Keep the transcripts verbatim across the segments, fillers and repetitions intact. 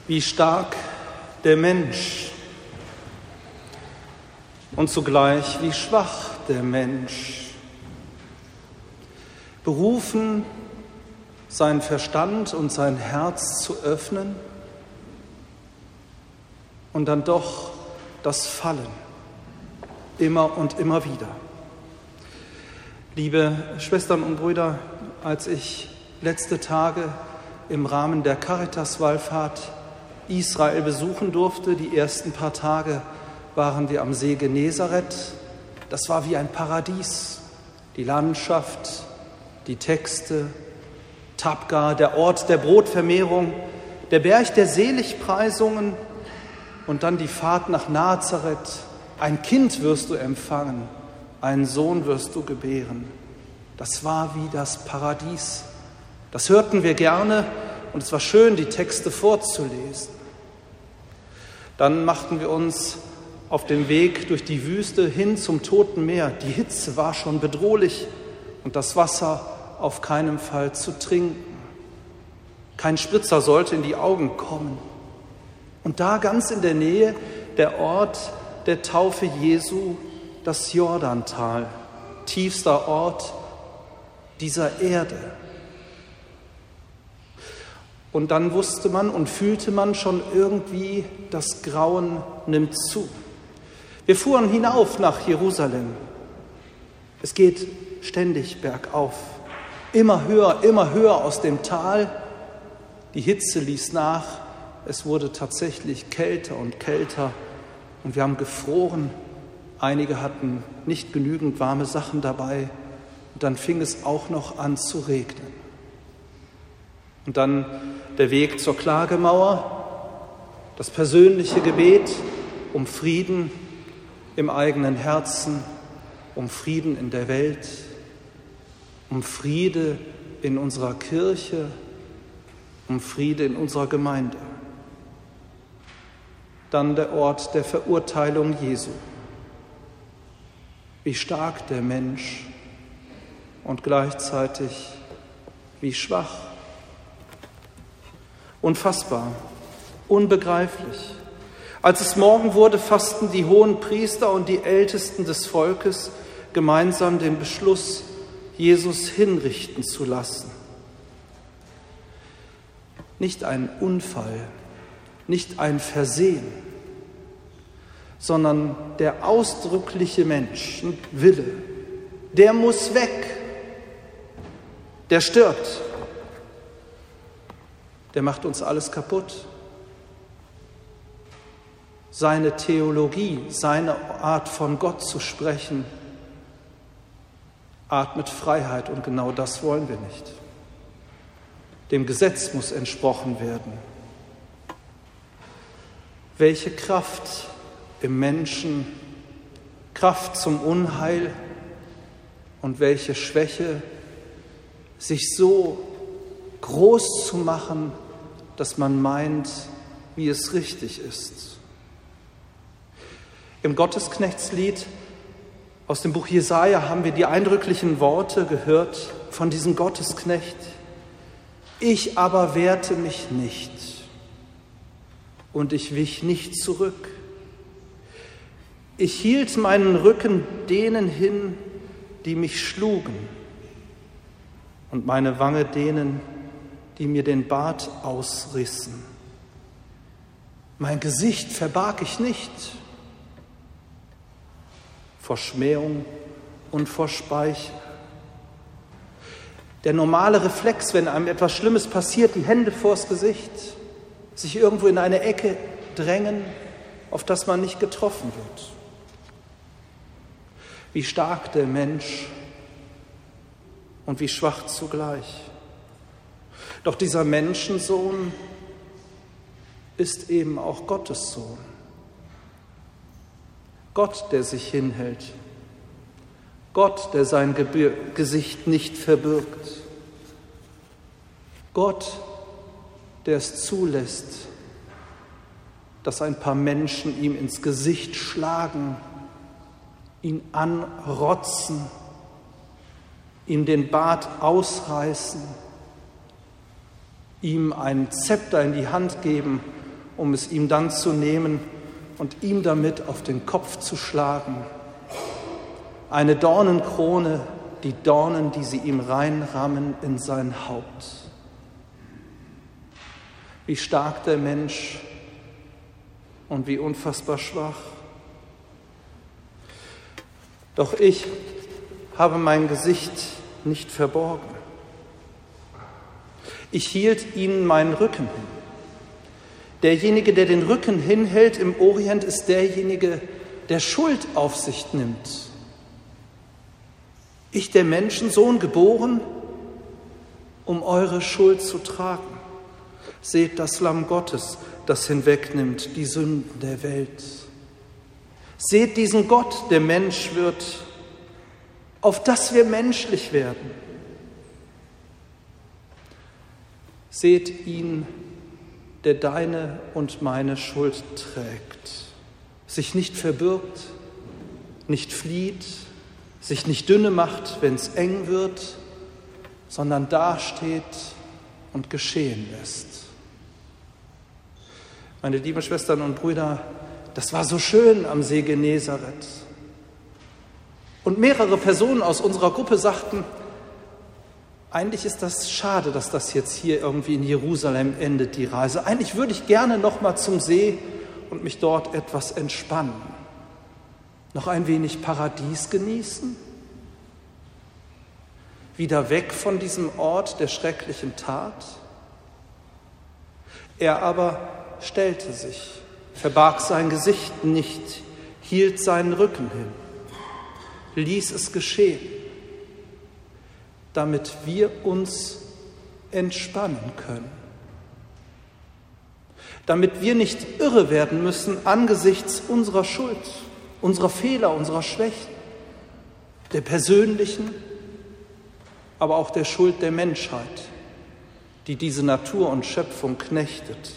Wie stark der Mensch und zugleich wie schwach der Mensch. Berufen, seinen Verstand und sein Herz zu öffnen und dann doch das Fallen, immer und immer wieder. Liebe Schwestern und Brüder, als ich letzte Tage im Rahmen der Caritas-Wallfahrt Israel besuchen durfte, die ersten paar Tage waren wir am See Genezareth. Das war wie ein Paradies. Die Landschaft, die Texte, Tabga, der Ort der Brotvermehrung, der Berg der Seligpreisungen und dann die Fahrt nach Nazareth. Ein Kind wirst du empfangen, einen Sohn wirst du gebären. Das war wie das Paradies. Das hörten wir gerne und es war schön, die Texte vorzulesen. Dann machten wir uns auf den Weg durch die Wüste hin zum Toten Meer. Die Hitze war schon bedrohlich und das Wasser auf keinen Fall zu trinken. Kein Spritzer sollte in die Augen kommen. Und da ganz in der Nähe der Ort der Taufe Jesu, das Jordantal, tiefster Ort dieser Erde. Und dann wusste man und fühlte man schon irgendwie, das Grauen nimmt zu. Wir fuhren hinauf nach Jerusalem. Es geht ständig bergauf, immer höher, immer höher aus dem Tal. Die Hitze ließ nach, es wurde tatsächlich kälter und kälter und wir haben gefroren. Einige hatten nicht genügend warme Sachen dabei und dann fing es auch noch an zu regnen. Und dann der Weg zur Klagemauer, das persönliche Gebet um Frieden im eigenen Herzen, um Frieden in der Welt, um Friede in unserer Kirche, um Friede in unserer Gemeinde. Dann der Ort der Verurteilung Jesu. Wie stark der Mensch und gleichzeitig wie schwach. Unfassbar, unbegreiflich. Als es Morgen wurde, fassten die hohen Priester und die Ältesten des Volkes gemeinsam den Beschluss, Jesus hinrichten zu lassen. Nicht ein Unfall, nicht ein Versehen, sondern der ausdrückliche Menschenwille, der muss weg, der stirbt. Der macht uns alles kaputt. Seine Theologie, seine Art von Gott zu sprechen, atmet Freiheit und genau das wollen wir nicht. Dem Gesetz muss entsprochen werden. Welche Kraft im Menschen, Kraft zum Unheil und welche Schwäche, sich so groß zu machen, dass man meint, wie es richtig ist. Im Gottesknechtslied aus dem Buch Jesaja haben wir die eindrücklichen Worte gehört von diesem Gottesknecht. Ich aber wehrte mich nicht und ich wich nicht zurück. Ich hielt meinen Rücken denen hin, die mich schlugen, und meine Wange denen, die mir den Bart ausrissen. Mein Gesicht verbarg ich nicht vor Schmähung und vor Speichel. Der normale Reflex, wenn einem etwas Schlimmes passiert, die Hände vors Gesicht, sich irgendwo in eine Ecke drängen, auf das man nicht getroffen wird. Wie stark der Mensch und wie schwach zugleich. Doch dieser Menschensohn ist eben auch Gottes Sohn. Gott, der sich hinhält. Gott, der sein Gebir- Gesicht nicht verbirgt. Gott, der es zulässt, dass ein paar Menschen ihm ins Gesicht schlagen, ihn anrotzen, ihm den Bart ausreißen, ihm ein Zepter in die Hand geben um es ihm dann zu nehmen und ihm damit auf den Kopf zu schlagen. Eine Dornenkrone, die Dornen, die sie ihm reinrammen in sein Haupt. Wie stark der Mensch und wie unfassbar schwach. Doch ich habe mein Gesicht nicht verborgen. Ich hielt ihnen meinen Rücken hin. Derjenige, der den Rücken hinhält im Orient, ist derjenige, der Schuld auf sich nimmt. Ich, der Menschensohn, geboren, um eure Schuld zu tragen. Seht das Lamm Gottes, das hinwegnimmt die Sünden der Welt. Seht diesen Gott, der Mensch wird, auf dass wir menschlich werden. Seht ihn, der deine und meine Schuld trägt, sich nicht verbirgt, nicht flieht, sich nicht dünne macht, wenn es eng wird, sondern dasteht und geschehen lässt. Meine lieben Schwestern und Brüder, das war so schön am See Genezareth. Und mehrere Personen aus unserer Gruppe sagten, eigentlich ist das schade, dass das jetzt hier irgendwie in Jerusalem endet, die Reise. Eigentlich würde ich gerne noch mal zum See und mich dort etwas entspannen. Noch ein wenig Paradies genießen. Wieder weg von diesem Ort der schrecklichen Tat. Er aber stellte sich, verbarg sein Gesicht nicht, hielt seinen Rücken hin, ließ es geschehen, damit wir uns entspannen können. Damit wir nicht irre werden müssen angesichts unserer Schuld, unserer Fehler, unserer Schwächen, der persönlichen, aber auch der Schuld der Menschheit, die diese Natur und Schöpfung knechtet.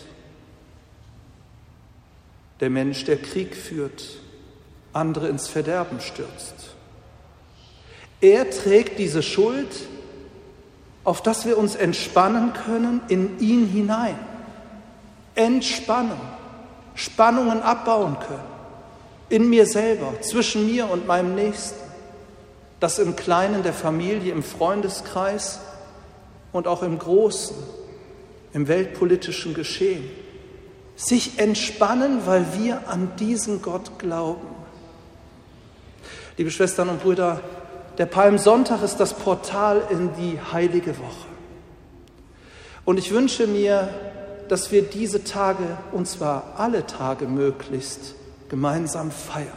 Der Mensch, der Krieg führt, andere ins Verderben stürzt. Er trägt diese Schuld, auf dass wir uns entspannen können, in ihn hinein. Entspannen, Spannungen abbauen können. In mir selber, zwischen mir und meinem Nächsten. Das im Kleinen der Familie, im Freundeskreis und auch im Großen, im weltpolitischen Geschehen. Sich entspannen, weil wir an diesen Gott glauben. Liebe Schwestern und Brüder, der Palmsonntag ist das Portal in die heilige Woche. Und ich wünsche mir, dass wir diese Tage, und zwar alle Tage möglichst, gemeinsam feiern.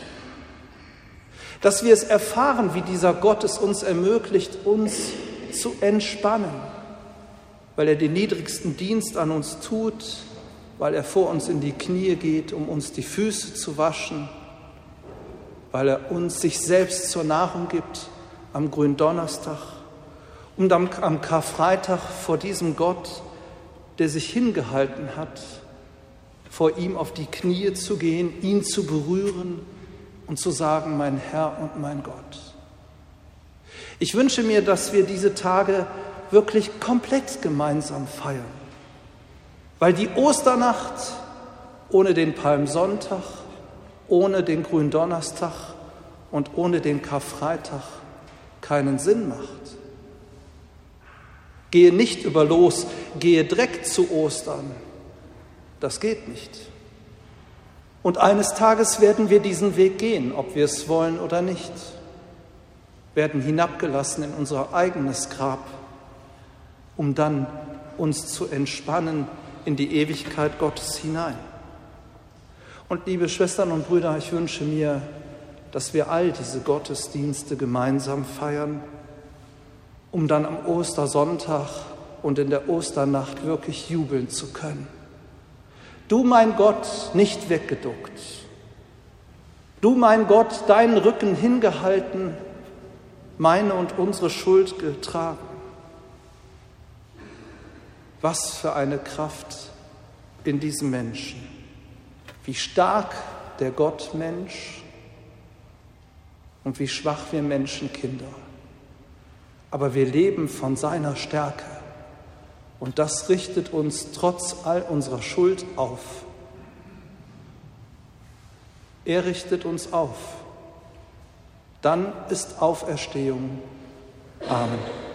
Dass wir es erfahren, wie dieser Gott es uns ermöglicht, uns zu entspannen, weil er den niedrigsten Dienst an uns tut, weil er vor uns in die Knie geht, um uns die Füße zu waschen, weil er uns sich selbst zur Nahrung gibt am Gründonnerstag und am, am Karfreitag vor diesem Gott, der sich hingehalten hat, vor ihm auf die Knie zu gehen, ihn zu berühren und zu sagen, mein Herr und mein Gott. Ich wünsche mir, dass wir diese Tage wirklich komplett gemeinsam feiern, weil die Osternacht ohne den Palmsonntag, ohne den Gründonnerstag und ohne den Karfreitag keinen Sinn macht. Gehe nicht über los, gehe direkt zu Ostern. Das geht nicht. Und eines Tages werden wir diesen Weg gehen, ob wir es wollen oder nicht. Werden hinabgelassen in unser eigenes Grab, um dann uns zu entspannen in die Ewigkeit Gottes hinein. Und liebe Schwestern und Brüder, ich wünsche mir, dass wir all diese Gottesdienste gemeinsam feiern, um dann am Ostersonntag und in der Osternacht wirklich jubeln zu können. Du, mein Gott, nicht weggeduckt. Du, mein Gott, deinen Rücken hingehalten, meine und unsere Schuld getragen. Was für eine Kraft in diesem Menschen. Wie stark der Gott Mensch und wie schwach wir Menschenkinder. Aber wir leben von seiner Stärke Und das richtet uns trotz all unserer Schuld auf. Er richtet uns auf. Dann ist Auferstehung. Amen.